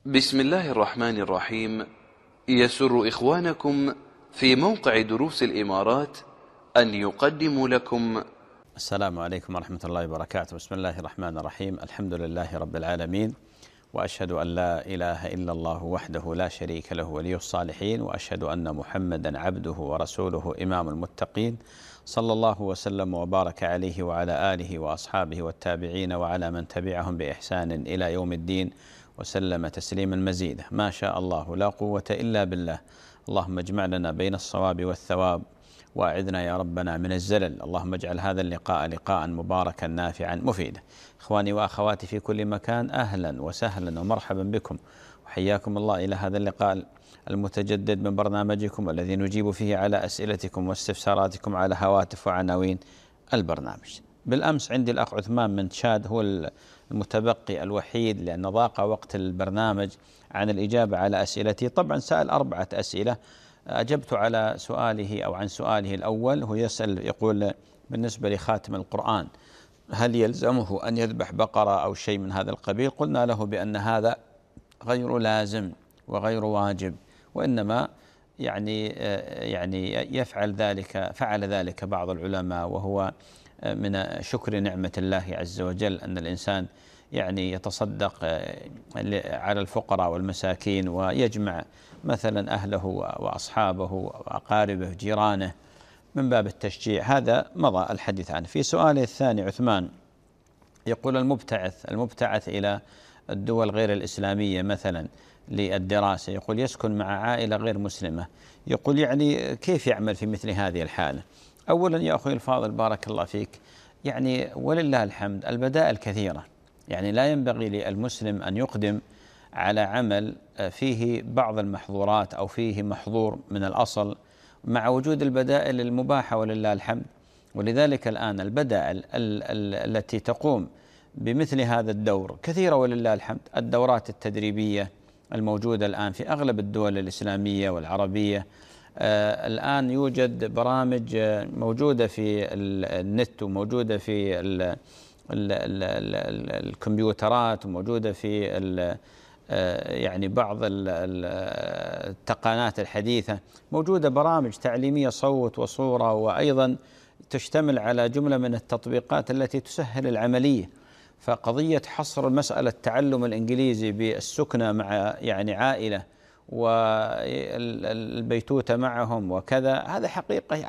بسم الله الرحمن الرحيم. يسر إخوانكم في موقع دروس الإمارات أن يقدموا لكم السلام عليكم ورحمة الله وبركاته. بسم الله الرحمن الرحيم. الحمد لله رب العالمين، وأشهد أن لا إله إلا الله وحده لا شريك له ولي الصالحين، وأشهد أن محمدا عبده ورسوله إمام المتقين، صلى الله وسلم وبارك عليه وعلى آله وأصحابه والتابعين وعلى من تبعهم بإحسان إلى يوم الدين، وسلم تسليما مزيدا. ما شاء الله لا قوة إلا بالله. اللهم اجمع لنا بين الصواب والثواب، وأعذنا يا ربنا من الزلل. اللهم اجعل هذا اللقاء لقاء مباركا نافعا مفيدا. إخواني وأخواتي في كل مكان، أهلا وسهلا ومرحبا بكم، وحياكم الله إلى هذا اللقاء المتجدد من برنامجكم الذي نجيب فيه على أسئلتكم واستفساراتكم على هواتف وعناوين البرنامج. بالأمس عندي الأخ عثمان من تشاد، هو المتبقي الوحيد لأن ضاق وقت البرنامج عن الإجابة على أسئلتي. طبعا سأل 4 أسئلة، أجبت على سؤاله أو عن سؤاله الأول. هو يسأل يقول: بالنسبة لخاتم القرآن هل يلزمه أن يذبح بقرة أو شيء من هذا القبيل؟ قلنا له بأن هذا غير لازم وغير واجب، وإنما يعني فعل ذلك بعض العلماء، وهو من شكر نعمة الله عز وجل أن الإنسان يتصدق على الفقراء والمساكين، ويجمع مثلا أهله وأصحابه وأقاربه جيرانه من باب التشجيع. هذا مضى الحديث عنه. في سؤاله الثاني عثمان يقول: المبتعث إلى الدول غير الإسلامية مثلا للدراسة، يقول يسكن مع عائلة غير مسلمة، يقول كيف يعمل في مثل هذه الحالة؟ أولا يا أخوي الفاضل بارك الله فيك، ولله الحمد البدائل كثيرة. لا ينبغي للمسلم أن يقدم على عمل فيه بعض المحظورات أو فيه محظور من الأصل مع وجود البدائل المباحة ولله الحمد. ولذلك الآن البدائل التي تقوم بمثل هذا الدور كثيرة ولله الحمد. الدورات التدريبية الموجودة الآن في أغلب الدول الإسلامية والعربية، الآن يوجد برامج موجودة في النت، وموجودة في الكمبيوترات، وموجودة في بعض التقنيات الحديثة، موجودة برامج تعليمية صوت وصورة، وأيضا تشتمل على جملة من التطبيقات التي تسهل العملية. فقضية حصر مسألة تعلم الإنجليزي بالسكنة مع عائلة والبيتوتة معهم وكذا، هذا حقيقة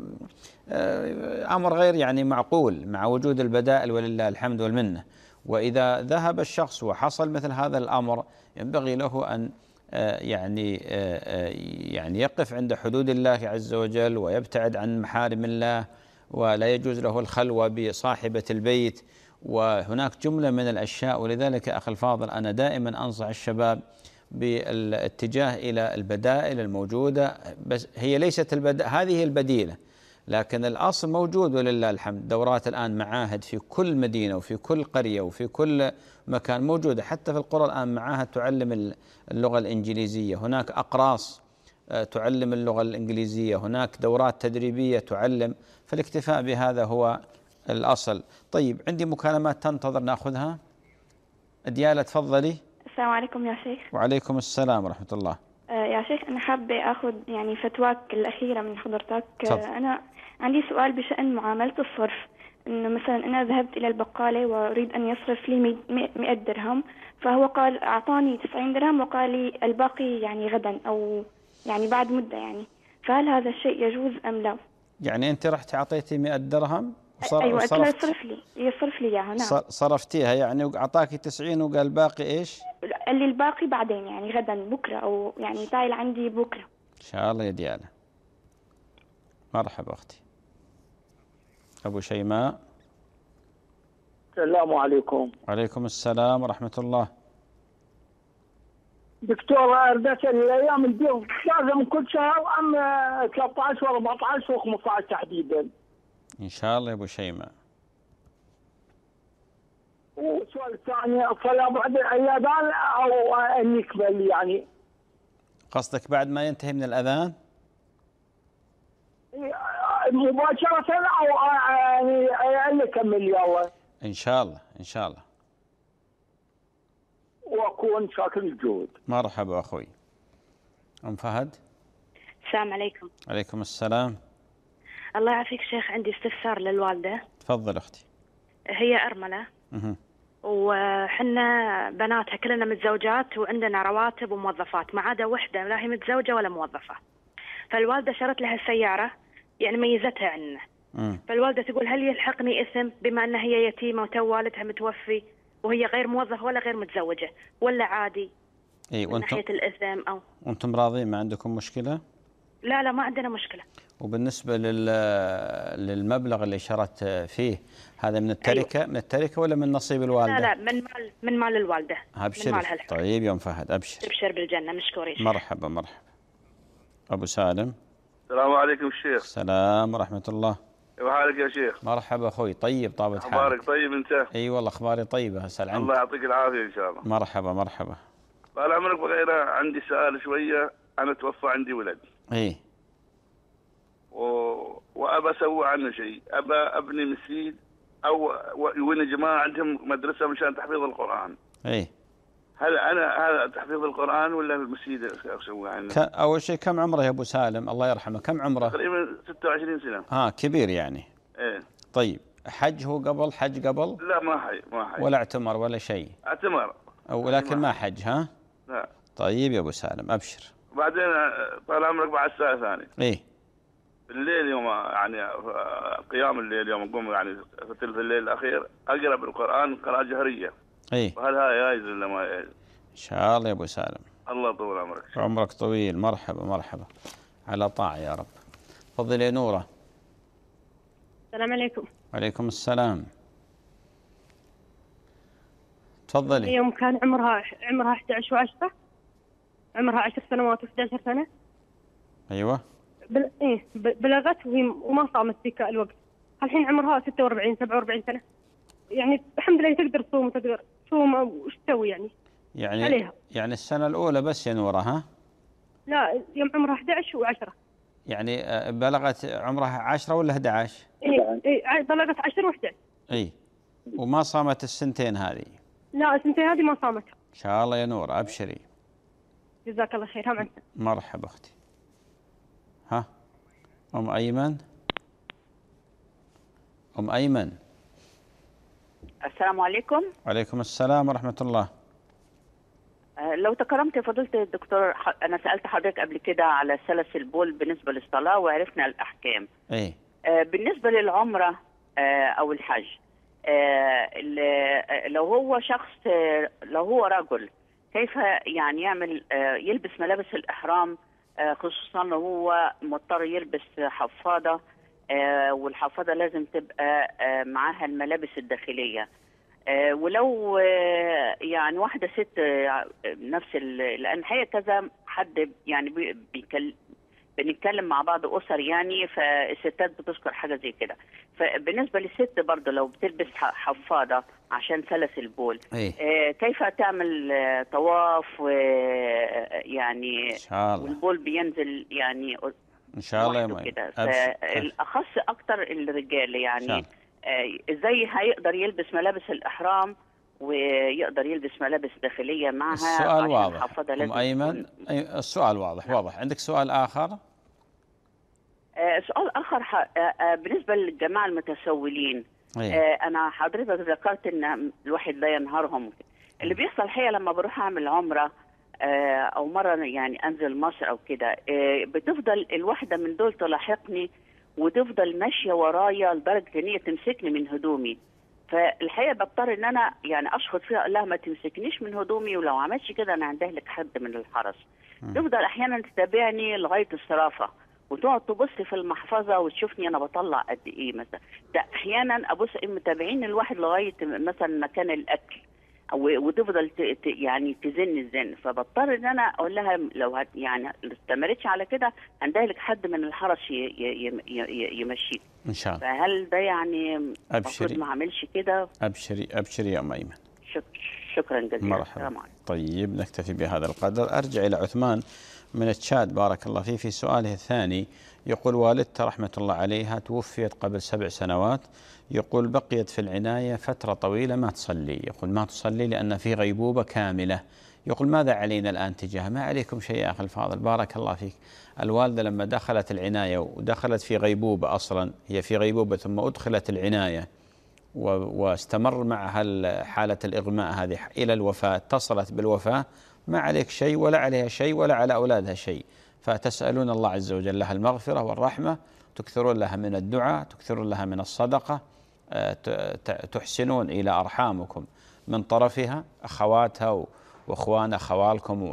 أمر غير معقول مع وجود البدائل ولله الحمد والمنة. وإذا ذهب الشخص وحصل مثل هذا الأمر، ينبغي له أن يقف عند حدود الله عز وجل ويبتعد عن محارم الله، ولا يجوز له الخلوة بصاحبة البيت، وهناك جملة من الأشياء. ولذلك أخي الفاضل أنا دائما أنصح الشباب بالاتجاه إلى البدائل الموجودة، بس هي ليست هذه البديلة، لكن الأصل موجود ولله الحمد. دورات الآن معاهد في كل مدينة وفي كل قرية وفي كل مكان موجودة، حتى في القرى الآن معاهد تعلم اللغة الإنجليزية، هناك أقراص تعلم اللغة الإنجليزية، هناك دورات تدريبية تعلم. فالاكتفاء بهذا هو الأصل. طيب عندي مكالمات تنتظر نأخذها. ديالة تفضلي. السلام عليكم يا شيخ. وعليكم السلام ورحمة الله. يا شيخ أنا حابة أخذ فتواك الأخيرة من حضرتك. أنا عندي سؤال بشأن معاملة الصرف. إنه مثلا أنا ذهبت إلى البقالة وأريد أن يصرف لي 100 درهم، فهو قال أعطاني 90 درهم وقال لي الباقي غدا أو بعد مدة، فهل هذا الشيء يجوز أم لا؟ أنت رحت أعطيتي 100 درهم أيوة قلت له يصرف لي إياها. نعم صرفتيها وأعطاكي 90 وقال باقي إيش؟ قال لي الباقي بعدين غدا بكرة أو طايل عندي بكرة. إن شاء الله يا ديالة. مرحبا أختي. أبو شيماء. السلام عليكم. وعليكم السلام ورحمة الله. دكتور أردت الأيام اليوم لازم كل شهر أم 13 و14 و15 تحديدا؟ إن شاء الله يا أبو شيماء. والسؤال الثاني الصلاة بعد الأذان أو أن يكمل قصدك بعد ما ينتهي من الأذان؟ مباشرة أو أن يكمل يلا؟ إن شاء الله إن شاء الله. أكون ساكن الجود. مرحبا أخوي. أم فهد. السلام عليكم. عليكم السلام. الله يعافيك شيخ، عندي استفسار للوالدة. تفضل أختي. هي أرملة وحنا بناتها كلنا متزوجات وعندنا رواتب وموظفات، ما عدا وحدة لا هي متزوجة ولا موظفة. فالوالدة شرت لها السيارة، يعني ميزتها عنا. فالوالدة تقول هل يلحقني إثم بما أنها هي يتيمة وتو والدها متوفي وهي غير موظفة ولا غير متزوجة، ولا عادي من ناحية الإثم؟ أو وأنتم راضين، ما عندكم مشكلة؟ لا ما عندنا مشكلة. وبالنسبة للمبلغ اللي شرت فيه، هذا من التركة؟ أيوة. من التركة ولا من نصيب الوالدة؟ لا من مال الوالدة. أبشر. طيب يا أم فهد أبشر. ابشر بالجنة، مشكورين. مرحبا. أبو سالم. السلام عليكم الشيخ. السلام ورحمة الله. كيف حالك يا شيخ؟ مرحبا أخوي. طيب طابت حالك. أخبارك طيب أنت؟ أي والله أخباري طيبة. أسأل عنك. الله يعطيك العافية إن شاء الله. مرحبا. طال عمرك بغيره، عندي سؤال شوية. أنا توفى عندي ولد. إيه. وأبى أسوي عنه شيء، أبى أبني مسجد أو وين جماعة عندهم مدرسة مشان تحفيظ القرآن. إيه. هل أنا هذا تحفيظ القرآن ولا المسجد أسوي عنه؟ أول شيء كم عمره يا أبو سالم؟ الله يرحمه، كم عمره؟ تقريبا 26 سنة. كبير يعني. إيه. طيب حج هو قبل؟ حج قبل؟ لا ما حج. ولا اعتمر ولا شيء؟ اعتمر ولكن ما حج. ها؟ لا. طيب يا أبو سالم أبشر. بعدين طال عمرك بعد الساعة الثانية. إيه. بالليل يوم يعني قيام الليل يوم أقوم يعني في الليل الأخير أقرأ بالقرآن قراءة جهرية. إيه. وهل هاي جائز ولا ما جائز؟ إن شاء الله يا أبو سالم. الله يطول عمرك. عمرك طويل. مرحبا على طاعة يا رب. تفضل يا نورة. السلام عليكم. وعليكم السلام. تفضلي. يوم كان عمرها 11 و10، عمرها 10 سنوات و11 سنة. أيوة. بلغت وما صامت ذيك الوقت. الحين عمرها 46 47 سنة، يعني الحمد لله تقدر تصوم وتقدر تصوم. وش تسوي يعني عليها؟ يعني السنة الأولى بس يا نورة. ها؟ لا يوم عمرها 11 و10. يعني بلغت عمرها 10 ولا 11؟ إيه بلغت 10 و11. إيه. وما صامت السنتين هذه؟ لا السنتين هذه ما صامتها. إن شاء الله يا نورة أبشري. جزاك الله خير. هم مرحبا أختي. ها أم أيمن. السلام عليكم. وعليكم السلام ورحمة الله. لو تكرمت يا فضيلة الدكتور، أنا سألت حضرتك قبل كده على سلس البول بالنسبة للصلاة وعرفنا الأحكام. إيه. بالنسبة للعمرة أو الحج، لو هو شخص، لو هو رجل، كيف يعني يعمل يلبس ملابس الإحرام، خصوصا لو هو مضطر يلبس حفاضة، والحفاضة لازم تبقى معاها الملابس الداخلية. ولو يعني واحدة ست نفس لأن هي كذا حد يعني بنتكلم مع بعض أسر يعني، فالستات بتذكر حاجة زي كده. فبالنسبة للست برضه لو بتلبس حفاضة عشان سلس البول، كيف تعمل طواف يعني والبول بينزل يعني إن شاء الله يا كده. فالأخص أكتر الرجال يعني ازاي هيقدر يلبس ملابس الإحرام ويقدر يلبس ملابس داخلية معها؟ السؤال واضح أم أيمن. السؤال واضح. عندك سؤال آخر؟ سؤال آخر بالنسبة للجماعة المتسولين. أنا حضرتك ذكرت إن الواحد لا ينهارهم. اللي بيحصل الحقيقة لما بروح أعمل عمرة أو مرة يعني أنزل مصر أو كده، بتفضل الواحدة من دول تلاحقني وتفضل ماشية ورايا لدرجة إن هي تمسكني من هدومي. فالحقيقة بضطر إن أنا يعني أشخط فيها أقول لها ما تمسكنيش من هدومي، ولو عملتش كده أنا هندهلك حد من الحرس. تفضل أحيانا تتابعني لغاية الصرافة وتقعد تبص في المحفظة وتشوفني أنا بطلع قد إيه مثلا. ده أحيانا أبص متابعين الواحد لغاية مثلا مكان الأكل، وتفضل يعني تزن الزن. فبضطر ان انا اقول لها لو يعني استمرتش على كده هندهلك حد من الحرس يمشيك ان شاء الله. فهل ده يعني المفروض ما اعملش كده؟ ابشري يا ام ايمن. شكرا جزيلا. مرحبا. طيب نكتفي بهذا القدر. ارجع الى عثمان من التشات بارك الله فيه. في سؤاله الثاني يقول والدته رحمة الله عليها توفيت قبل 7 سنوات، يقول بقيت في العناية فترة طويلة ما تصلي، يقول ما تصلي لأن في غيبوبة كاملة، يقول ماذا علينا الآن تجاه؟ ما عليكم شيء يا أخي الفاضل، بارك الله فيك. الوالدة لما دخلت العناية ودخلت في غيبوبة، أصلا هي في غيبوبة ثم أدخلت العناية واستمر معها حالة الإغماء هذه إلى الوفاة، اتصلت بالوفاة، ما عليك شيء ولا عليها شيء ولا على أولادها شيء. فتسألون الله عز وجل لها المغفرة والرحمة، تكثرون لها من الدعاء، تكثرون لها من الصدقة، تحسنون إلى أرحامكم من طرفها، أخواتها وأخوان أخوالكم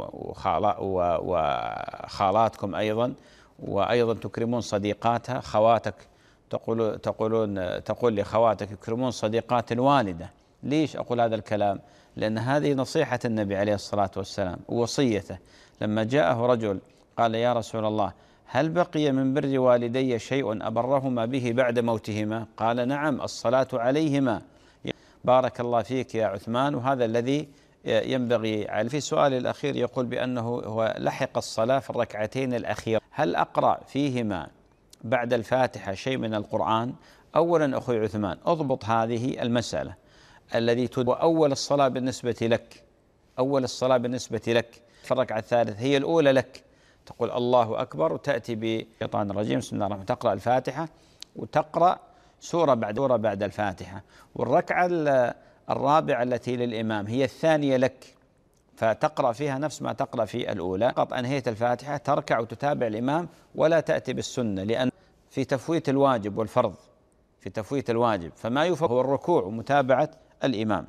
وخالاتكم أيضا، وأيضا تكرمون صديقاتها. خواتك تقول لخواتك يكرمون صديقات الوالدة. ليش أقول هذا الكلام؟ لأن هذه نصيحة النبي عليه الصلاة والسلام ووصيته. لما جاءه رجل قال يا رسول الله هل بقي من بر والدي شيء أبرهما به بعد موتهما؟ قال نعم، الصلاة عليهما. بارك الله فيك يا عثمان، وهذا الذي ينبغي. في سؤال الأخير يقول بأنه هو لحق الصلاة في الركعتين الأخيرة، هل أقرأ فيهما بعد الفاتحة شيء من القرآن؟ أولا أخوي عثمان أضبط هذه المسألة، الذي أول الصلاة بالنسبة لك، أول الصلاة بالنسبة لك في الركعة الثالثة هي الأولى لك، تقول الله أكبر وتأتي بالشيطان الرجيم بسم الله الرحمن الرحيم، تقرأ الفاتحة وتقرأ سورة بعد الفاتحة. والركعة الرابعة التي للإمام هي الثانية لك، فتقرأ فيها نفس ما تقرأ في الأولى. قد أنهيت الفاتحة تركع وتتابع الإمام ولا تأتي بالسنة، لأن في تفويت الواجب والفرض، في تفويت الواجب، فما يفوت هو الركوع ومتابعة الإمام.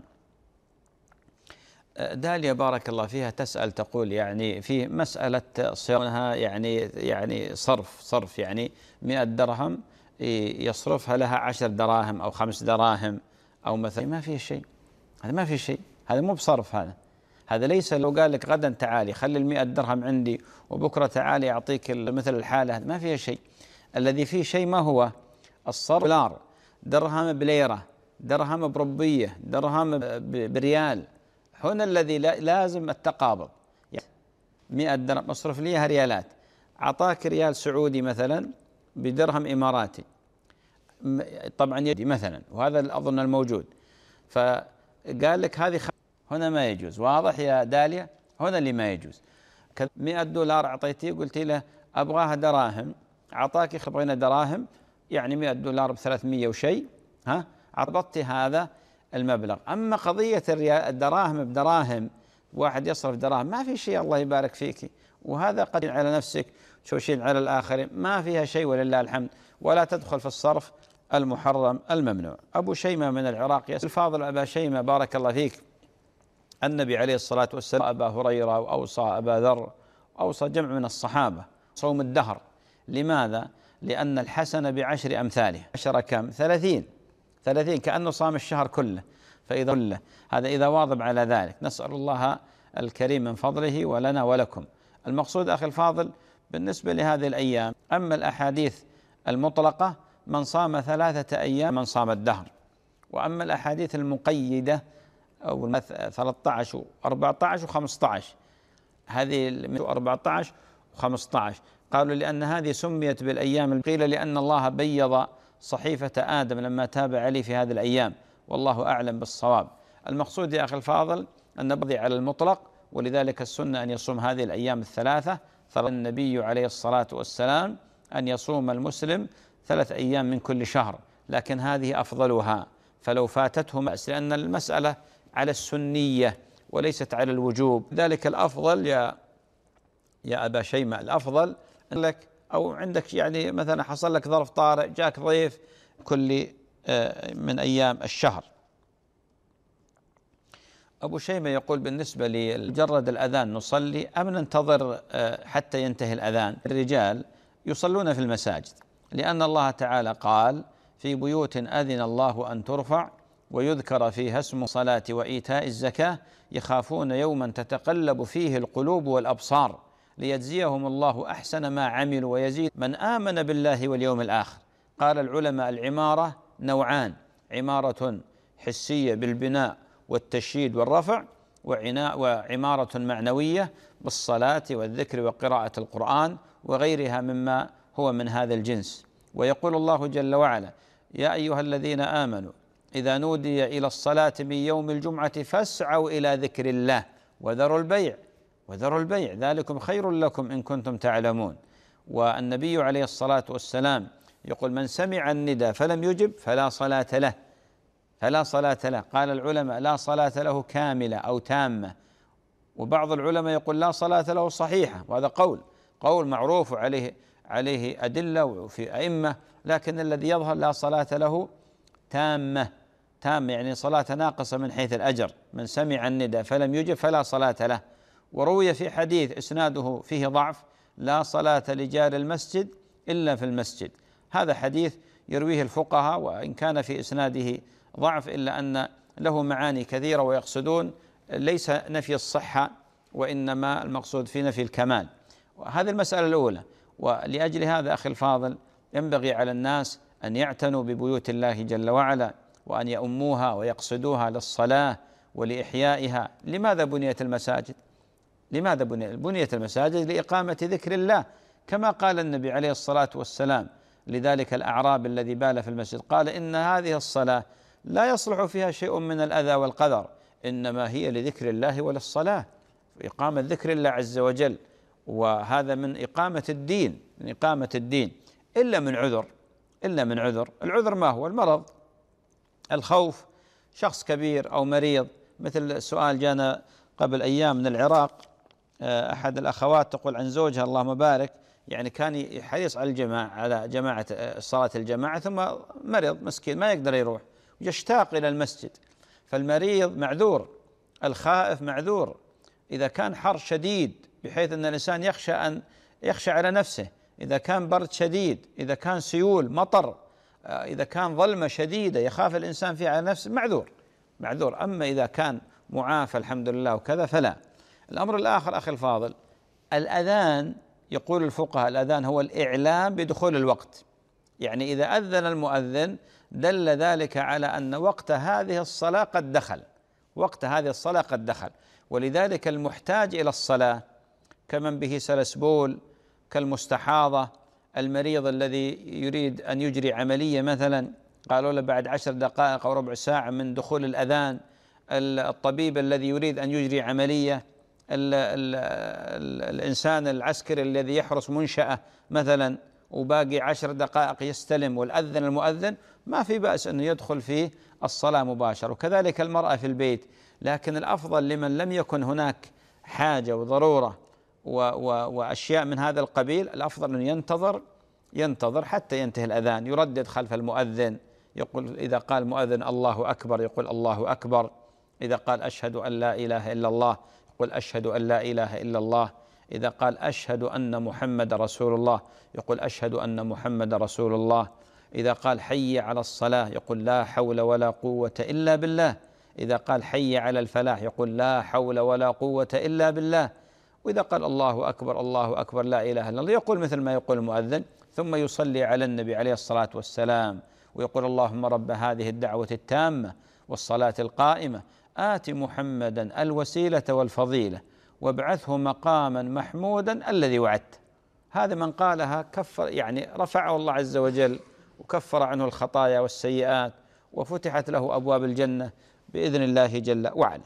داليا بارك الله فيها تسأل تقول يعني في مسألة صيانها يعني صرف يعني 100 درهم يصرفها لها 10 دراهم أو 5 دراهم أو مثلا، ما فيه شيء، هذا ما فيه شيء، هذا مو بصرف، هذا ليس. لو قال لك غدا تعالي خلي 100 درهم عندي وبكرة تعالي أعطيك مثل الحالة، ما فيها شيء. الذي فيه شيء ما هو الصرف؟ دولار، درهم بليرة، درهم بربية، درهم بريال. هنا الذي لازم التقابض. 100 درهم اصرف ليها ريالات، أعطاك ريال سعودي مثلا بدرهم إماراتي، طبعا يدي مثلا، وهذا أظن الموجود، فقال لك هذه هنا ما يجوز. واضح يا داليا؟ هنا اللي ما يجوز. 100 دولار أعطيتيه قلت له أبغاها دراهم، أعطاك خبرين دراهم، يعني 100 دولار ب300 وشيء، عرضتي هذا المبلغ. أما قضية الدراهم بدراهم، واحد يصرف دراهم، ما في شيء، الله يبارك فيك، وهذا قد على نفسك توشين على الآخرين، ما فيها شيء ولله الحمد، ولا تدخل في الصرف المحرم الممنوع. أبو شيمة من العراق يسأل الفاضل أبا شيمة بارك الله فيك، النبي عليه الصلاة والسلام أبا هريرة وأوصى أبا ذر، أوصى جمع من الصحابة صوم الدهر. لماذا؟ لأن الحسنة ب10 أمثالها. 10 كم؟ 30 كأنه صام الشهر كله. فإذا كله هذا إذا واظب على ذلك، نسأل الله الكريم من فضله ولنا ولكم. المقصود أخي الفاضل بالنسبة لهذه الأيام، أما الأحاديث المطلقة من صام 3 أيام من صام الدهر، وأما الأحاديث المقيدة أو 13 و14 و15، هذه 14 و15 قالوا لأن هذه سميت بالأيام، قيل لأن الله بيض صحيفة آدم لما تاب عليه في هذه الأيام، والله أعلم بالصواب. المقصود يا أخي الفاضل أن نبضي على المطلق، ولذلك السنة أن يصوم هذه الأيام ال3. ثبت النبي عليه الصلاة والسلام أن يصوم المسلم 3 أيام من كل شهر، لكن هذه أفضلها، فلو فاتته بأس، لأن المسألة على السنية وليست على الوجوب. ذلك الأفضل يا أبا شيمة، الأفضل لك أو عندك يعني مثلا حصل لك ظرف طارئ، جاك ضيف كل من أيام الشهر. أبو شيمة يقول بالنسبة لمجرد الأذان نصلي أم ننتظر حتى ينتهي الأذان؟ الرجال يصلون في المساجد، لأن الله تعالى قال في بيوت أذن الله أن ترفع ويذكر فيها اسم الصلاة وإيتاء الزكاة يخافون يوما تتقلب فيه القلوب والأبصار ليجزيهم الله أحسن ما عملوا ويزيد من آمن بالله واليوم الآخر. قال العلماء العمارة نوعان: عمارة حسية بالبناء والتشييد والرفع، وعمارة معنوية بالصلاة والذكر وقراءة القرآن وغيرها مما هو من هذا الجنس. ويقول الله جل وعلا: يا أيها الذين آمنوا إذا نودي إلى الصلاة من يوم الجمعة فاسعوا إلى ذكر الله وذروا البيع، وذروا البيع ذلكم خير لكم إن كنتم تعلمون. والنبي عليه الصلاة والسلام يقول: من سمع الندى فلم يجب فلا صلاة له، فلا صلاة له. قال العلماء: لا صلاة له كاملة أو تامة، وبعض العلماء يقول: لا صلاة له صحيحة، وهذا قول معروف عليه أدلة وفي أئمة، لكن الذي يظهر لا صلاة له تامة يعني صلاة ناقصة من حيث الأجر. من سمع الندى فلم يجب فلا صلاة له. وروي في حديث إسناده فيه ضعف: لا صلاة لجار المسجد إلا في المسجد. هذا حديث يرويه الفقهاء، وإن كان في إسناده ضعف إلا أن له معاني كثيرة، ويقصدون ليس نفي الصحة وإنما المقصود في نفي الكمال. وهذه المسألة الأولى. ولأجل هذا أخي الفاضل ينبغي على الناس أن يعتنوا ببيوت الله جل وعلا، وأن يؤموها ويقصدوها للصلاة ولإحيائها. لماذا بنيت المساجد؟ لماذا بنيت المساجد؟ لإقامة ذكر الله، كما قال النبي عليه الصلاة والسلام لذلك الأعرابي الذي بال في المسجد، قال: إن هذه الصلاة لا يصلح فيها شيء من الأذى والقذر، إنما هي لذكر الله وللصلاة، إقامة ذكر الله عز وجل. وهذا من إقامة الدين، من إقامة الدين، إلا من عذر. العذر ما هو؟ المرض، الخوف، شخص كبير أو مريض. مثل سؤال جانا قبل أيام من العراق، أحد الأخوات تقول عن زوجها اللهم بارك، يعني كان حريص على جماعة صلاة الجماعة، ثم مرض مسكين ما يقدر يروح، يشتاق إلى المسجد. فالمريض معذور، الخائف معذور. إذا كان حر شديد بحيث أن الإنسان يخشى على نفسه، إذا كان برد شديد، إذا كان سيول مطر، إذا كان ظلمة شديدة يخاف الإنسان فيها على نفسه، معذور. أما إذا كان معافى الحمد لله وكذا فلا. الأمر الآخر أخي الفاضل، الأذان، يقول الفقهاء الأذان هو الإعلام بدخول الوقت، يعني إذا أذن المؤذن دل ذلك على أن وقت هذه الصلاة قد دخل. ولذلك المحتاج إلى الصلاة كمن به سلسبول، كالمستحاضة، المريض الذي يريد أن يجري عملية مثلا، قالوا له بعد 10 دقائق أو ربع ساعة من دخول الأذان، الطبيب الذي يريد أن يجري عملية، الإنسان العسكري الذي يحرس منشأة مثلا وباقي 10 دقائق يستلم والأذن المؤذن، ما في بأس أن يدخل فيه الصلاة مباشرة. وكذلك المرأة في البيت. لكن الأفضل لمن لم يكن هناك حاجة وضرورة وأشياء من هذا القبيل، الأفضل أن ينتظر حتى ينتهي الأذان، يردد خلف المؤذن، يقول إذا قال المؤذن الله أكبر يقول الله أكبر، إذا قال أشهد أن لا إله إلا الله يقول أشهد أن لا إله إلا الله، إذا قال أشهد أن محمد رسول الله يقول أشهد أن محمد رسول الله، إذا قال حي على الصلاة يقول لا حول ولا قوة إلا بالله، إذا قال حي على الفلاح يقول لا حول ولا قوة إلا بالله، وإذا قال الله أكبر لا إله إلا الله يقول مثل ما يقول المؤذن، ثم يصلي على النبي عليه الصلاة والسلام ويقول اللهم رب هذه الدعوة التامة والصلاة القائمة آت محمدا الوسيلة والفضيلة وابعثه مقاما محمودا الذي وعدته. هذا من قالها كفر، يعني رفعه الله عز وجل وكفر عنه الخطايا والسيئات وفتحت له أبواب الجنة بإذن الله جل وعلا.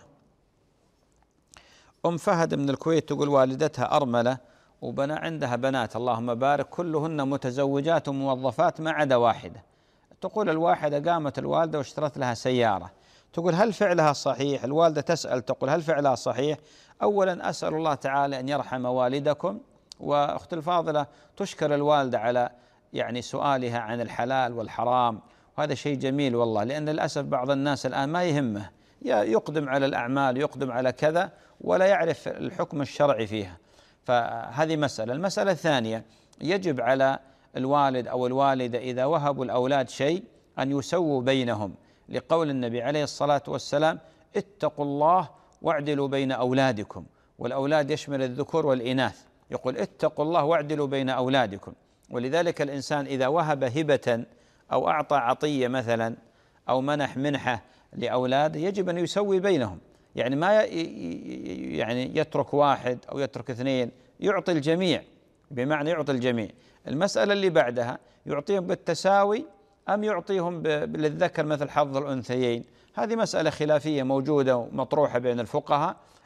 أم فهد من الكويت تقول والدتها أرملة عندها بنات اللهم بارك كلهن متزوجات وموظفات ما عدا واحدة. تقول الواحدة قامت الوالدة واشترت لها سيارة. تقول هل فعلها صحيح؟ الوالدة تسأل تقول هل فعلها صحيح؟ أولا أسأل الله تعالى أن يرحم والدكم، وأخت الفاضلة تشكر الوالدة على يعني سؤالها عن الحلال والحرام، وهذا شيء جميل والله، لأن للأسف بعض الناس الآن ما يهمه، يقدم على الأعمال يقدم على كذا ولا يعرف الحكم الشرعي فيها. فهذه مسألة. المسألة الثانية، يجب على الوالد أو الوالدة إذا وهبوا الأولاد شيء أن يسووا بينهم، لقول النبي عليه الصلاة والسلام اتقوا الله واعدلوا بين أولادكم، والأولاد يشمل الذكور والإناث، يقول اتقوا الله واعدلوا بين أولادكم. ولذلك الإنسان إذا وهب هبة أو أعطى عطية مثلا أو منح منحة لأولاده يجب أن يسوي بينهم، يعني ما يعني يترك واحد أو يترك اثنين، يعطي الجميع، بمعنى يعطي الجميع. المسألة اللي بعدها يعطيهم بالتساوي أم يعطيهم للذكر مثل حظ الأنثيين، هذه مسألة خلافية موجودة ومطروحة بين الفقهاء.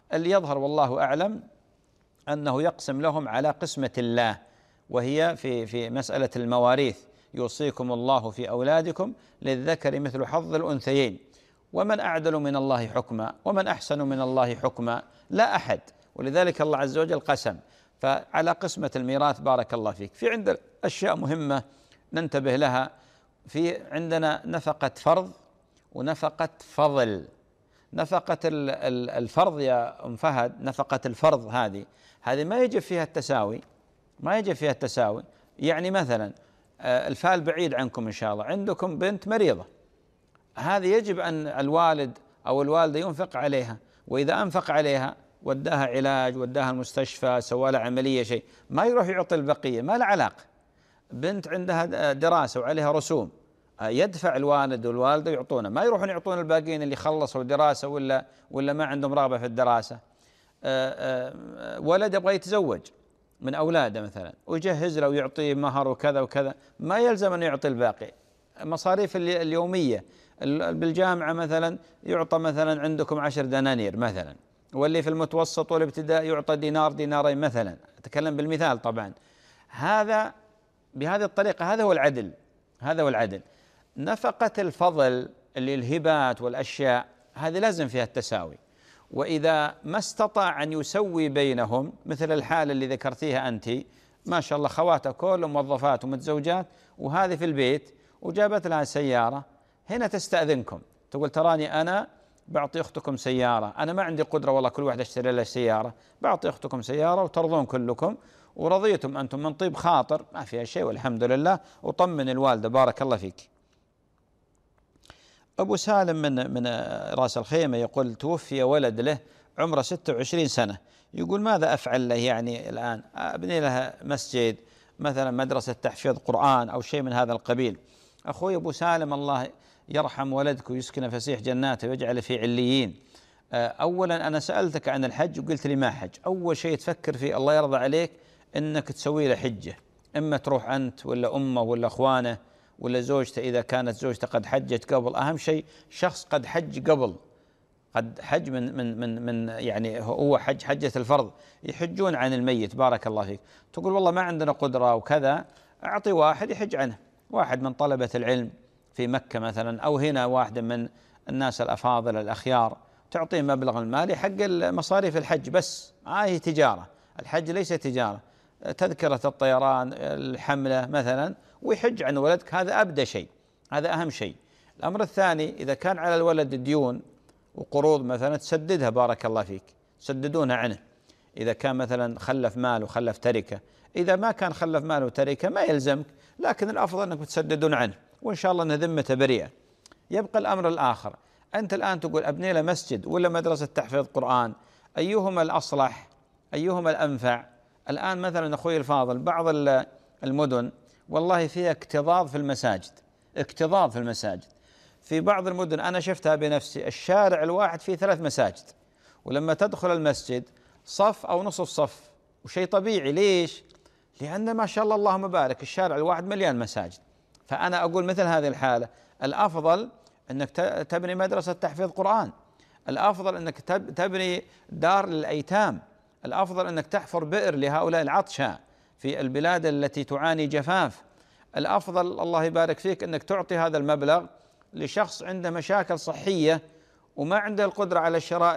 اللي يظهر والله أعلم أنه يقسم لهم على قسمة الله، وهي في مسألة المواريث: يوصيكم الله في أولادكم للذكر مثل حظ الأنثيين، ومن أعدل من الله حكما ومن أحسن من الله حكما، لا أحد. ولذلك الله عز وجل قسم. فعلى قسمة الميراث بارك الله فيك، في عندنا أشياء مهمة ننتبه لها. في عندنا نفقة فرض ونفقة فضل. نفقة الفرض يا أم فهد، نفقة الفرض هذه ما يجب فيها التساوي، ما يجب فيها التساوي. يعني مثلا الفال بعيد عنكم إن شاء الله، عندكم بنت مريضة، هذه يجب أن الوالد أو الوالدة ينفق عليها، وإذا أنفق عليها وداها علاج، وداها المستشفى، سوى لها عملية شيء، ما يروح يعطي البقية، ما له علاقة. بنت عندها دراسة وعليها رسوم، يدفع الوالد والوالدة يعطونه، ما يروحون يعطون الباقيين اللي خلصوا دراسة ولا ما عندهم رغبة في الدراسة. ولد يبغى يتزوج من أولاده مثلا ويجهز له ويعطيه مهر وكذا وكذا، ما يلزم أن يعطي الباقي. مصاريف اليومية بالجامعة مثلا يعطى مثلا عندكم 10 دنانير مثلا، واللي في المتوسط والابتدائي يعطى دينار دينارين مثلا، أتكلم بالمثال طبعا. هذا بهذه الطريقة هذا هو العدل، هذا هو العدل. نفقة الفضل اللي الهبات والأشياء هذه لازم فيها التساوي، وإذا ما استطاع أن يسوي بينهم، مثل الحالة اللي ذكرتيها أنت، ما شاء الله خواتها كلهم موظفات ومتزوجات وهذه في البيت وجابت لها سيارة، هنا تستأذنكم تقول تراني أنا بعطي أختكم سيارة، أنا ما عندي قدرة والله كل واحد اشتري له سيارة، بعطي أختكم سيارة وترضون كلكم ورضيتم أنتم من طيب خاطر، ما فيها شيء والحمد لله، وطمن الوالدة بارك الله فيك. أبو سالم من رأس الخيمة يقول توفي ولد له عمره 26 سنة، يقول ماذا أفعل له يعني الآن؟ أبني له مسجد مثلا، مدرسة تحفيظ قرآن أو شيء من هذا القبيل. أخوي أبو سالم الله يرحم ولدك ويسكن فسيح جناته ويجعل في عليين. أولا أنا سألتك عن الحج وقلت لي ما حج. أول شيء تفكر فيه الله يرضى عليك إنك تسوي له حجة، إما تروح أنت ولا أمه ولا أخوانه ولا زوجته إذا كانت زوجته قد حجت قبل. أهم شيء شخص قد حج قبل، قد حج من يعني هو حجة الفرض، يحجون عن الميت بارك الله فيك. تقول والله ما عندنا قدرة وكذا، أعطي واحد يحج عنه، واحد من طلبة العلم في مكة مثلا، أو هنا واحد من الناس الأفاضل الأخيار، تعطيه مبلغ المالي حق مصاريف الحج بس. هي تجارة، الحج ليس تجارة، تذكرة الطيران الحملة مثلا، ويحج عن ولدك، هذا أبدأ شيء، هذا أهم شيء. الأمر الثاني إذا كان على الولد ديون وقروض مثلا تسددها بارك الله فيك، تسددونها عنه. إذا كان مثلا خلف مال وخلف تركة، إذا ما كان خلف مال وتركة ما يلزمك، لكن الأفضل أنك تسددون عنه، وإن شاء الله أن ذمته بريئة. يبقى الأمر الآخر، أنت الآن تقول أبني له مسجد ولا مدرسة تحفيظ قرآن، أيهما الأصلح؟ أيهما الأنفع؟ الآن مثلا أخوي الفاضل بعض المدن والله فيها اكتظاظ في المساجد، اكتظاظ في المساجد. في بعض المدن أنا شفتها بنفسي، الشارع الواحد فيه 3 مساجد، ولما تدخل المسجد صف أو نصف صف، وشيء طبيعي. ليش؟ لأن ما شاء الله اللهم بارك الشارع الواحد مليان مساجد. فأنا أقول مثل هذه الحالة الأفضل أنك تبني مدرسة تحفيظ قرآن، الأفضل أنك تبني دار للأيتام، الأفضل أنك تحفر بئر لهؤلاء العطشى في البلاد التي تعاني جفاف، الأفضل الله يبارك فيك أنك تعطي هذا المبلغ لشخص عنده مشاكل صحية وما عنده القدرة على شراء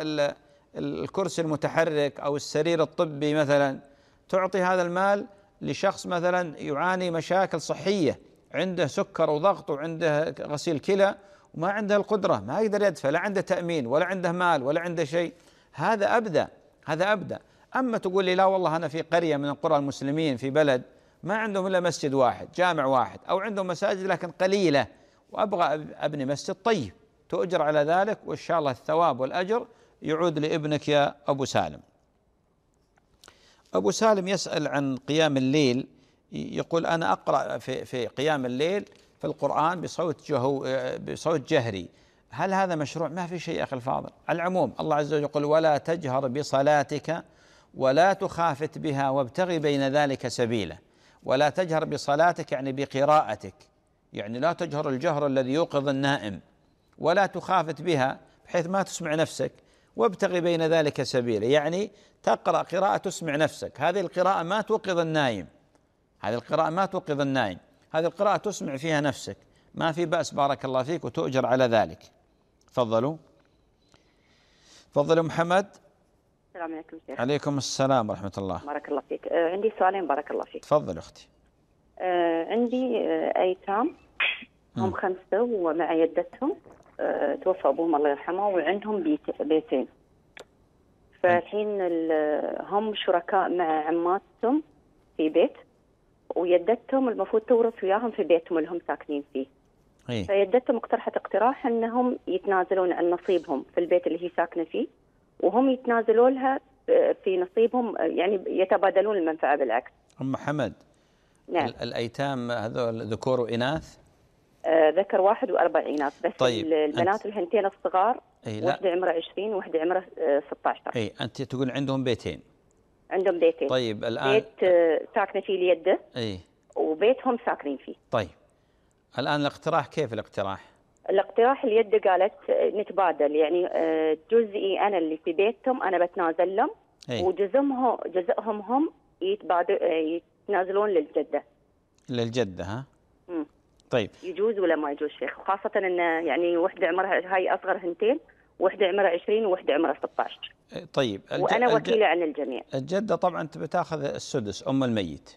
الكرسي المتحرك أو السرير الطبي مثلا، تعطي هذا المال لشخص مثلا يعاني مشاكل صحية، عنده سكر وضغط وعنده غسيل كلى وما عنده القدرة، ما يقدر يدفع، لا عنده تأمين ولا عنده مال ولا عنده شيء، هذا أبدأ، هذا أبدأ. أما تقول لي لا والله أنا في قرية من القرى المسلمين في بلد ما عندهم إلا مسجد واحد، جامع واحد، أو عندهم مساجد لكن قليلة، وأبغى أبني مسجد، طيب تؤجر على ذلك، وإن شاء الله الثواب والأجر يعود لابنك يا أبو سالم. أبو سالم يسأل عن قيام الليل، يقول أنا أقرأ في قيام الليل في القرآن بصوت جهري، هل هذا مشروع؟ ما في شيء يا أخي الفاضل. على العموم الله عز وجل يقول ولا تجهر بصلاتك ولا تخافت بها وابتغي بين ذلك سبيلا. ولا تجهر بصلاتك يعني بقراءتك، يعني لا تجهر الجهر الذي يوقظ النائم، ولا تخافت بها بحيث ما تسمع نفسك، وابتغي بين ذلك سبيلا. يعني تقرأ قراءة تسمع نفسك، هذه القراءة ما توقظ النايم، هذه القراءة ما توقظ النايم، هذه القراءة تسمع فيها نفسك، ما في بأس بارك الله فيك، وتؤجر على ذلك. تفضلوا محمد. السلام عليكم شيخ. عليكم السلام ورحمة الله. بارك الله فيك. عندي سؤالين بارك الله فيك. تفضل أختي. عندي أيتام هم 5 ومع يدتهم، توفى أبوهم الله يرحمه، وعندهم بيتين. فالحين هم شركاء مع عماتهم في بيت، ويدتهم المفروض تورث وياهم في بيتهم اللي هم ساكنين فيه. فيدتهم اقترحت اقتراح أنهم يتنازلون عن نصيبهم في البيت اللي هي ساكنة فيه، وهم يتنازلوا لها في نصيبهم، يعني يتبادلون المنفعة بالعكس. أم حمد، نعم. الأيتام هذول ذكور وإناث؟ ذكر 1 و4 إناث. بس طيب البنات الهنتين الصغار، واحدة عمرها 20 وواحدة عمرها 16. أنت تقول عندهم بيتين؟ عندهم بيتين. طيب الآن بيت ساكنة فيه اليدة، وبيتهم ساكنين فيه. طيب الآن الاقتراح كيف الاقتراح اليد قالت نتبادل، يعني جزئي أنا اللي في بيتهم أنا بتنازل لهم، وجزئهم هم يتنازلون للجدة. ها؟ طيب يجوز ولا ما يجوز شيخ؟ خاصة أن يعني وحدة عمرها هاي أصغر هنتين، وحدة عمرها 20 ووحدة عمرها 16. طيب وأنا وكيلة عن الجميع. الجدة طبعا بتاخذ السدس، أم الميت.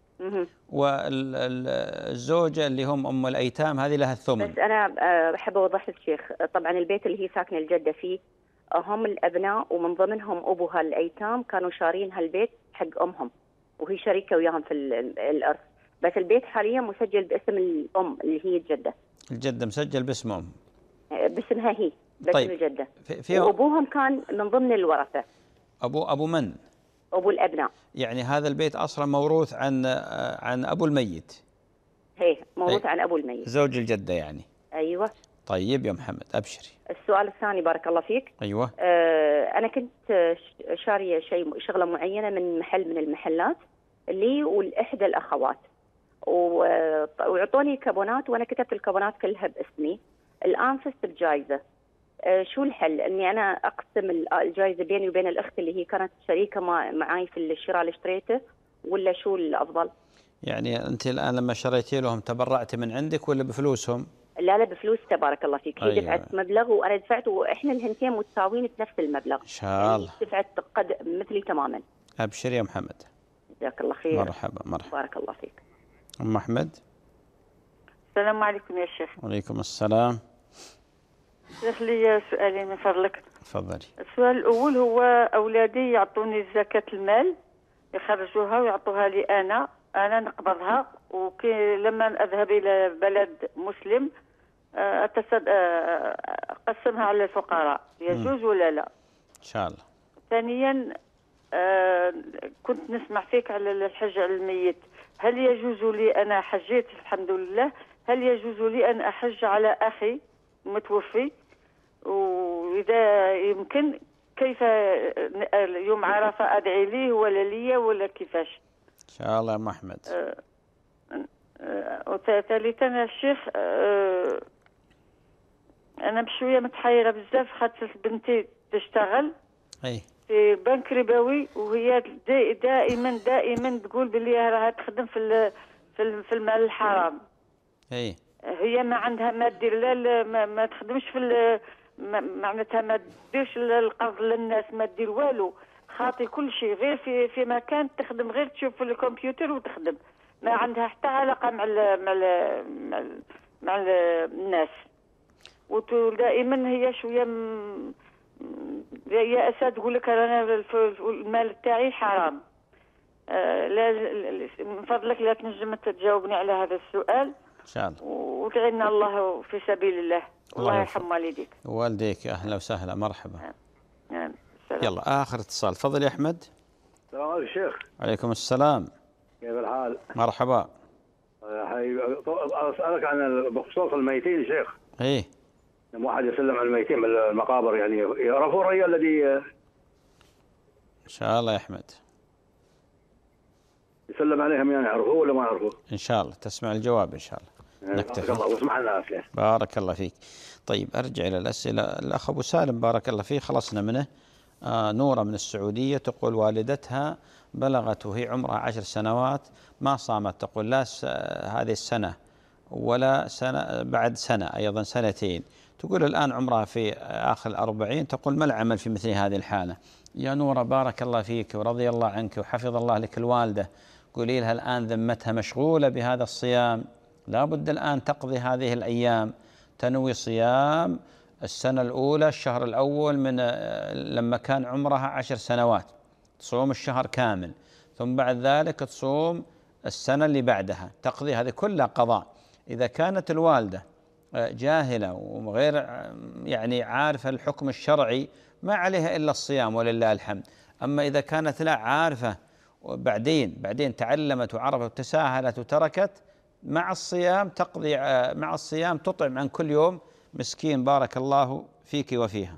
والزوجة اللي هم أم الأيتام هذه لها الثمن. بس أنا بحب أوضح لك شيخ، طبعا البيت اللي هي ساكنة الجدة فيه هم الأبناء، ومن ضمنهم أبوها الأيتام كانوا شارين هالبيت حق أمهم، وهي شريكة وياهم في الإرث. بس البيت حاليا مسجل باسم الأم اللي هي الجدة. الجدة مسجل باسم أم؟ باسمها هي، باسم طيب. الجدة. وأبوهم كان من ضمن الورثة. أبو من؟ أبو الأبناء. يعني هذا البيت أصلا موروث عن أبو الميت؟ هي موروث عن أبو الميت، زوج الجدة يعني. أيوة. طيب يا محمد أبشري. السؤال الثاني بارك الله فيك. أيوة. أنا كنت شارية شغلة معينة من محل من المحلات لي والإحدى الأخوات، وعطوني كابونات، وأنا كتبت الكابونات كلها باسمي. الآن فزت بجائزة، شو الحل؟ أني أنا أقسم الجائزة بيني وبين الأخت اللي هي كانت شريكة معاي في الشراء اللي اشتريته، ولا شو الأفضل؟ يعني أنت الآن لما شريتي لهم تبرعتي من عندك ولا بفلوسهم؟ لا بفلوس تبارك الله فيك. هي أيوة. دفعت مبلغ وأنا دفعت، وإحنا الهنتين متساويين بنفس المبلغ إن شاء الله. يعني دفعت مثلي تماما. أبشر يا محمد. جزاك الله خير. مرحبا. بارك الله فيك. أم أحمد. السلام عليكم يا شيخ. وعليكم السلام. شيخ لي سؤالين من فضلك. تفضلي. السؤال الأول هو أولادي يعطوني زكاة المال، يخرجوها ويعطوها لي أنا نقبضها، لما أذهب إلى بلد مسلم أقسمها على الفقراء، يجوز ولا لا؟ إن شاء الله. ثانيا كنت نسمع فيك على الحج على الميت، هل يجوز لي، أنا حجيت الحمد لله، هل يجوز لي أن أحج على أخي متوفي؟ وإذا يمكن كيف يوم عرفة أدعي ليه ولا لي ولا كيفاش؟ إن شاء الله يا أم أحمد. وثالثا يا شيخ، أنا بشوية متحيرة بزاف، خاطر بنتي تشتغل في بنك ربوي، وهي دائما تقول بلي راها تخدم في المال الحرام. هي ما عندها ما دير، لا ما تخدمش في معناتها ما تديرش القرض للناس، ما دير والو، خاطي كل شيء غير في مكان تخدم، غير تشوف في الكمبيوتر وتخدم، ما عندها حتى علاقة مع الناس. ودائما هي شوية يا أسد تقول لك أنا المال تاعي حرام. لا من فضلك لا تنجم تجاوبني على هذا السؤال إن شاء الله، وتعيننا الله في سبيل الله. الله يرحم والديك ووالديك. أهلا وسهلا، مرحبا. يلا آخر اتصال. تفضل يا أحمد. السلام عليكم شيخ. عليكم السلام. كيف الحال؟ مرحبا. أسألك عن بخصوص الميتين شيخ. لما واحد يسلم على الميتين بالمقابر، يعني يعرفوا الرجال الذي إن شاء الله يا أحمد يسلم عليهم، يعني يعرفوه ولا ما يعرفوه؟ إن شاء الله تسمع الجواب إن شاء الله. نكتفي. واسمع لنا شيخ. بارك الله فيك. طيب أرجع إلى الأسئلة. الأخ أبو سالم بارك الله فيه خلصنا منه. نورة من السعودية تقول والدتها بلغت وهي عمرها 10 سنوات ما صامت، تقول لا هذه السنة ولا سنة بعد سنة، أيضا سنتين. تقول الآن عمرها في آخر 40. تقول ما العمل في مثل هذه الحالة؟ يا نورة بارك الله فيك ورضي الله عنك وحفظ الله لك الوالدة، قولي لها الآن ذمتها مشغولة بهذا الصيام، لا بد الآن تقضي هذه الأيام، تنوي صيام السنة الأولى الشهر الأول من لما كان عمرها 10 سنوات، تصوم الشهر كامل، ثم بعد ذلك تصوم السنة اللي بعدها، تقضي هذه كلها قضاء. إذا كانت الوالدة جاهلة وغير يعني عارفة الحكم الشرعي ما عليها إلا الصيام ولله الحمد. أما إذا كانت لا عارفة بعدين تعلمت وعرفت وتساهلت وتركت، مع الصيام تقضي مع الصيام تطعم عن كل يوم مسكين. بارك الله فيك وفيها.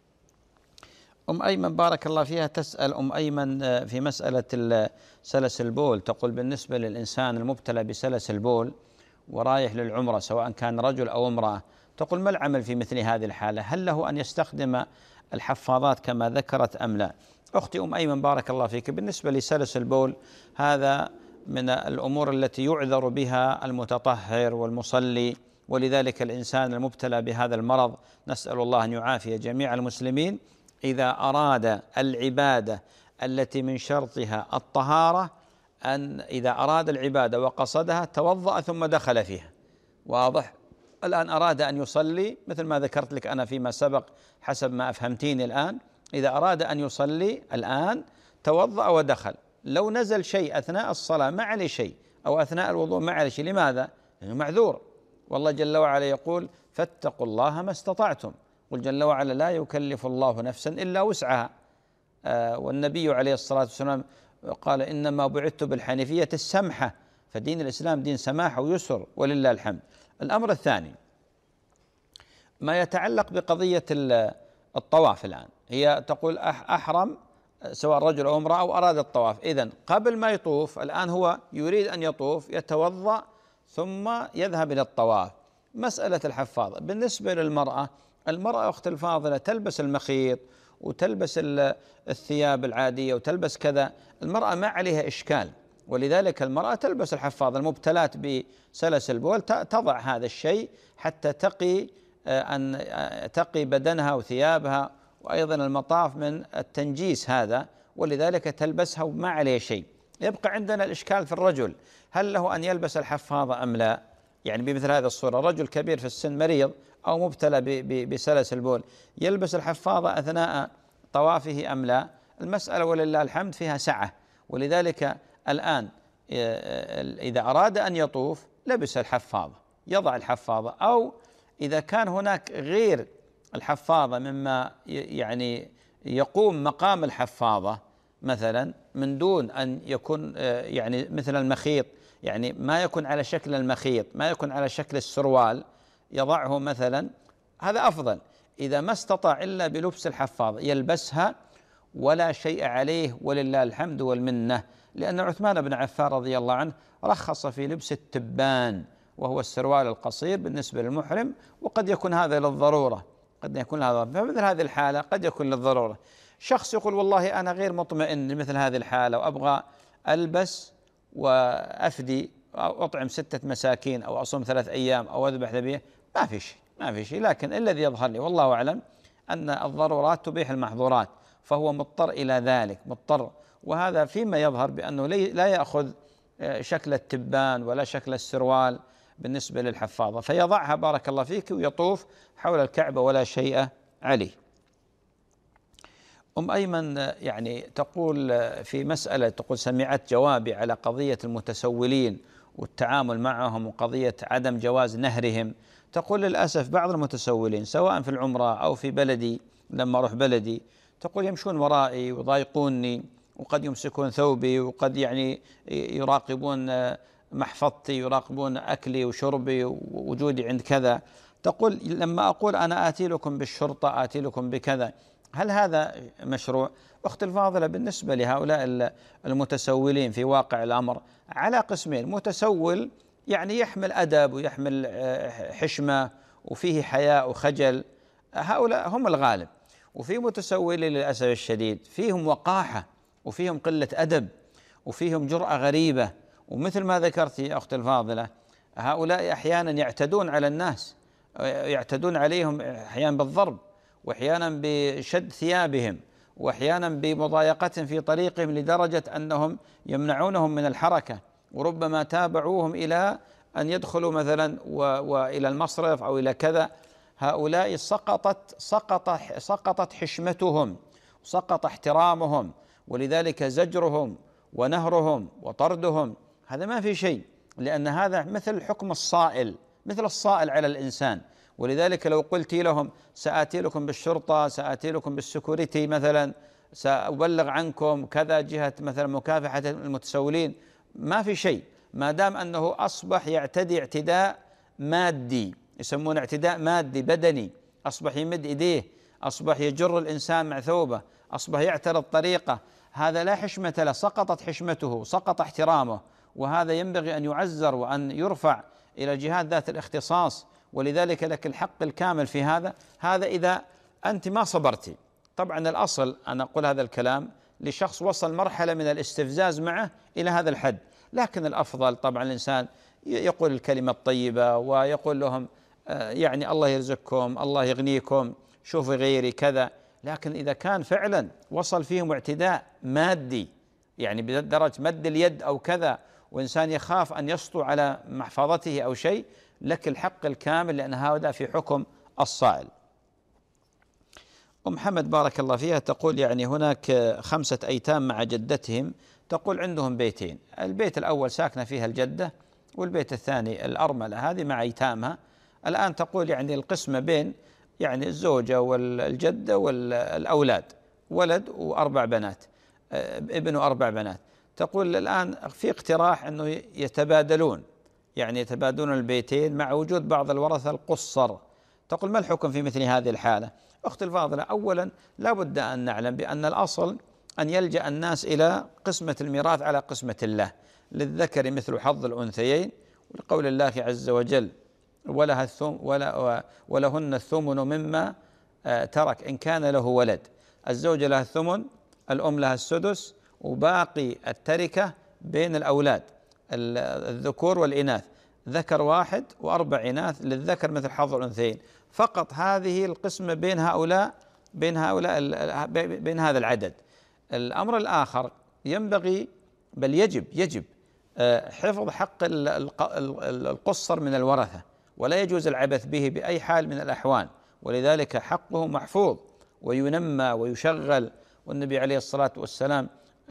أيمن بارك الله فيها تسأل أيمن في مسألة سلس البول، تقول بالنسبة للإنسان المبتلى بسلس البول ورايح للعمرة سواء كان رجل أو امرأة، تقول ما العمل في مثل هذه الحالة؟ هل له أن يستخدم الحفاضات كما ذكرت أم لا؟ أختي أيمن بارك الله فيك، بالنسبة لسلس البول هذا من الأمور التي يعذر بها المتطهر والمصلي، ولذلك الإنسان المبتلى بهذا المرض نسأل الله أن يعافي جميع المسلمين إذا أراد العبادة التي من شرطها الطهارة، أن إذا أراد العبادة وقصدها توضأ ثم دخل فيها. واضح؟ الآن أراد أن يصلي مثل ما ذكرت لك أنا فيما سبق حسب ما أفهمتيني الآن، إذا أراد أن يصلي الآن توضأ ودخل، لو نزل شيء أثناء الصلاة ما عليه شيء، أو أثناء الوضوء ما عليه شيء. لماذا؟ لأنه معذور، والله جل وعلا يقول فاتقوا الله ما استطعتم، قل جل وعلا لا يكلف الله نفسا إلا وسعها. والنبي عليه الصلاة والسلام قال إنما بعثت بالحنيفية السمحة، فدين الإسلام دين سماحة ويسر ولله الحمد. الأمر الثاني ما يتعلق بقضية الطواف. الآن هي تقول أحرم سواء رجل أو امرأة أو أراد الطواف، إذن قبل ما يطوف الآن هو يريد أن يطوف يتوضأ ثم يذهب إلى الطواف. مسألة الحفاظة بالنسبة للمرأة، المرأة أخت الفاضلة تلبس المخيط وتلبس الثياب العادية وتلبس كذا، المرأة ما عليها إشكال، ولذلك المرأة تلبس الحفاظة. المبتلات بسلس البول تضع هذا الشيء حتى تقي بدنها وثيابها وأيضا المطاف من التنجيس هذا، ولذلك تلبسها وما عليه شيء. يبقى عندنا الإشكال في الرجل، هل له أن يلبس الحفاظة أم لا؟ يعني بمثل هذه الصورة رجل كبير في السن مريض أو مبتلى بسلس البول يلبس الحفاظة أثناء طوافه أم لا؟ المسألة ولله الحمد فيها سعة، ولذلك الآن إذا أراد أن يطوف لبس الحفاظة يضع الحفاظة، أو إذا كان هناك غير الحفاظة مما يعني يقوم مقام الحفاظة مثلا من دون أن يكون يعني مثل المخيط، يعني ما يكون على شكل المخيط، ما يكون على شكل السروال، يضعه مثلا، هذا أفضل. إذا ما استطاع إلا بلبس الحفاظة يلبسها ولا شيء عليه ولله الحمد والمنة، لأن عثمان بن عفان رضي الله عنه رخص في لبس التبان وهو السروال القصير بالنسبة للمحرم، وقد يكون هذا للضرورة، قد يكون هذا، فمثل هذه الحالة قد يكون للضرورة. شخص يقول والله أنا غير مطمئن لمثل هذه الحالة وأبغى ألبس وأفدي أو أطعم 6 مساكين أو أصوم 3 أيام أو أذبح ذبيحة، ما في شيء، لكن الذي يظهر لي والله أعلم أن الضرورات تبيح المحظورات، فهو مضطر إلى ذلك، مضطر، وهذا فيما يظهر بأنه لا يأخذ شكل التبان ولا شكل السروال بالنسبة للحفاظة، فيضعها بارك الله فيك ويطوف حول الكعبة ولا شيء عليه. أيمن يعني تقول في مسألة، تقول سمعت جوابي على قضية المتسولين والتعامل معهم وقضية عدم جواز نهرهم. تقول للأسف بعض المتسولين سواء في العمرة أو في بلدي، لما أروح بلدي تقول يمشون ورائي ويضايقوني، وقد يمسكون ثوبي، وقد يعني يراقبون محفظتي، يراقبون أكلي وشربي ووجودي عند كذا. تقول لما أقول أنا آتي لكم بالشرطة، آتي لكم بكذا، هل هذا مشروع؟ أخت الفاضلة بالنسبة لهؤلاء المتسولين في واقع الأمر على قسمين: متسول يعني يحمل أدب ويحمل حشمة وفيه حياء وخجل، هؤلاء هم الغالب. وفي متسولين للأسف الشديد فيهم وقاحة وفيهم قلة أدب وفيهم جرأة غريبة، ومثل ما ذكرت يا أختي الفاضلة هؤلاء أحيانا يعتدون على الناس، يعتدون عليهم أحيانا بالضرب، وأحيانا بشد ثيابهم، وأحيانا بمضايقتهم في طريقهم لدرجة أنهم يمنعونهم من الحركة، وربما تابعوهم إلى أن يدخلوا مثلا وإلى المصرف أو إلى كذا. هؤلاء سقطت حشمتهم، سقط احترامهم، ولذلك زجرهم ونهرهم وطردهم هذا ما في شيء، لأن هذا مثل حكم الصائل، مثل الصائل على الإنسان. ولذلك لو قلت لهم سآتي لكم بالشرطة، سآتي لكم بالسكوريتي مثلا، سأبلغ عنكم كذا جهة مثلا مكافحة المتسولين، ما في شيء، ما دام أنه أصبح يعتدي اعتداء مادي، يسمونه اعتداء مادي بدني، أصبح يمد إيديه، أصبح يجر الإنسان مع ثوبه، أصبح يعترض طريقة، هذا لا حشمة له، سقطت حشمته، سقط احترامه، وهذا ينبغي أن يعزر وأن يرفع إلى جهات ذات الاختصاص. ولذلك لك الحق الكامل في هذا إذا أنت ما صبرتي. طبعا الأصل أنا أقول هذا الكلام لشخص وصل مرحلة من الاستفزاز معه إلى هذا الحد، لكن الأفضل طبعا الإنسان يقول الكلمة الطيبة ويقول لهم يعني الله يرزقكم، الله يغنيكم، شوفوا غيري كذا. لكن إذا كان فعلا وصل فيهم اعتداء مادي، يعني بدرجة مد اليد أو كذا، وإنسان يخاف أن يسطو على محفظته أو شيء، لك الحق الكامل، لأن هذا في حكم الصائل. أم محمد بارك الله فيها تقول يعني هناك 5 أيتام مع جدتهم، تقول عندهم بيتين، البيت الأول ساكنة فيها الجدة، والبيت الثاني الأرملة هذه مع أيتامها. الآن تقول يعني القسمة بين يعني الزوجة والجدة والأولاد، ولد و4 بنات، ابن و4 بنات. تقول الآن في اقتراح أنه يتبادلون، يعني يتبادلون البيتين مع وجود بعض الورثة القصر. تقول ما الحكم في مثل هذه الحالة؟ أختي الفاضلة، أولا لا بد أن نعلم بأن الأصل أن يلجأ الناس إلى قسمة الميراث على قسمة الله، للذكر مثل حظ الأنثيين، ولقول الله عز وجل ولهن الثمن مما ترك إن كان له ولد. الزوجة لها الثمن، الأم لها السدس، وباقي التركة بين الأولاد الذكور والإناث، ذكر واحد و4 إناث، للذكر مثل حظ الأنثيين. فقط هذه القسمة بين هذا العدد. الأمر الآخر ينبغي بل يجب حفظ حق القصر من الورثة، ولا يجوز العبث به بأي حال من الأحوال، ولذلك حقه محفوظ وينمى ويشغل. والنبي عليه الصلاة والسلام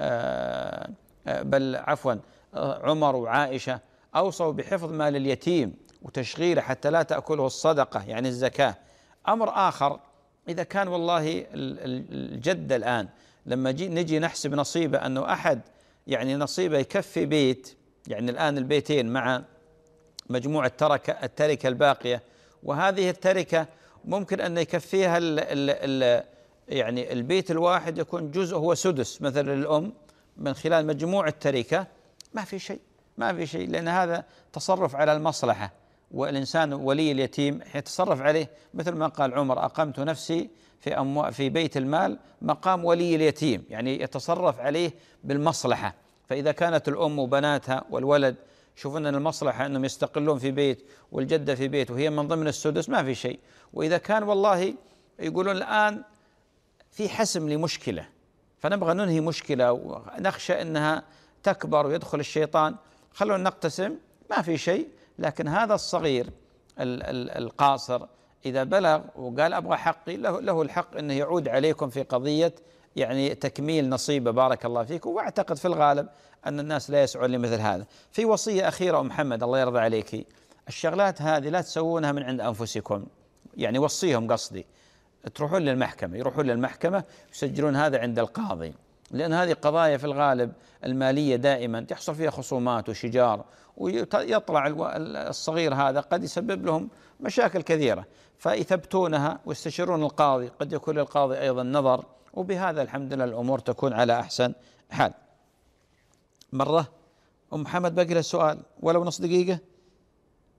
بل عفوا عمر وعائشة أوصوا بحفظ مال اليتيم وتشغيله حتى لا تأكله الصدقة يعني الزكاة. أمر آخر، إذا كان والله الجد الآن لما نجي نحسب نصيبه أنه أحد يعني نصيبه يكفي بيت، يعني الآن البيتين مع مجموع التركة الباقية، وهذه التركة ممكن أن يكفيها يعني البيت الواحد يكون جزء هو سدس مثلا للأم من خلال مجموع التركة، ما في شيء، لأن هذا تصرف على المصلحة، والإنسان ولي اليتيم يتصرف عليه مثل ما قال عمر: أقمت نفسي في بيت المال مقام ولي اليتيم، يعني يتصرف عليه بالمصلحة. فإذا كانت الأم وبناتها والولد شوفون أن المصلحة أنهم يستقلون في بيت والجدة في بيت وهي من ضمن السدس، ما في شيء. وإذا كان والله يقولون الآن في حسم لمشكلة فنبغى ننهي مشكلة ونخشى أنها تكبر ويدخل الشيطان، خلونا نقتسم، ما في شيء. لكن هذا الصغير القاصر إذا بلغ وقال أبغى حقي، له الحق أنه يعود عليكم في قضية يعني تكميل نصيبه، بارك الله فيكم. وأعتقد في الغالب أن الناس لا يسعون لمثل هذا. في وصية أخيرة أم محمد الله يرضى عليك، الشغلات هذه لا تسوونها من عند أنفسكم، يعني وصيهم قصدي تروحون للمحكمة، يروحون للمحكمة يسجلون هذا عند القاضي، لأن هذه قضايا في الغالب المالية دائما تحصل فيها خصومات وشجار، ويطلع الصغير هذا قد يسبب لهم مشاكل كثيرة، فيثبتونها ويستشيرون القاضي، قد يكون للقاضي أيضا نظر، وبهذا الحمد لله الأمور تكون على أحسن حال. مرة أم محمد باقي له سؤال ولو نص دقيقة.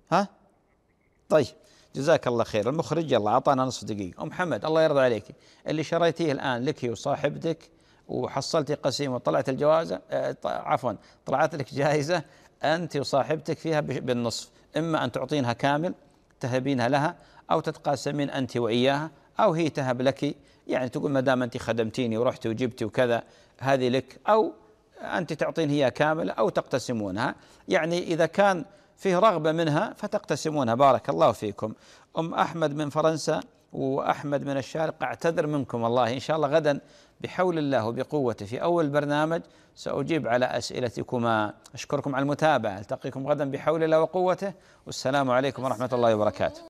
ها؟ طيب جزاك الله خير. المخرج يلا أعطانا نصف دقيقة. أم محمد الله يرضى عليك، اللي شريتيه الآن لك وصاحبتك وحصلتي قسيمة وطلعت الجوازة عفوا طلعت لك جائزة أنت وصاحبتك فيها بالنصف، إما أن تعطينها كامل تهبينها لها، أو تتقاسمين أنت وإياها، أو هي تهب لك، يعني تقول ما دام أنت خدمتيني ورحتي وجبتي وكذا هذه لك، أو أنت تعطين هي كاملة أو تقتسمونها، يعني إذا كان فيه رغبة منها فتقتسمونها. بارك الله فيكم. أم أحمد من فرنسا وأحمد من الشارقة أعتذر منكم والله، إن شاء الله غدا بحول الله وبقوته في أول برنامج سأجيب على أسئلتكما. أشكركم على المتابعة، ألتقيكم غدا بحول الله وقوته، والسلام عليكم ورحمة الله وبركاته.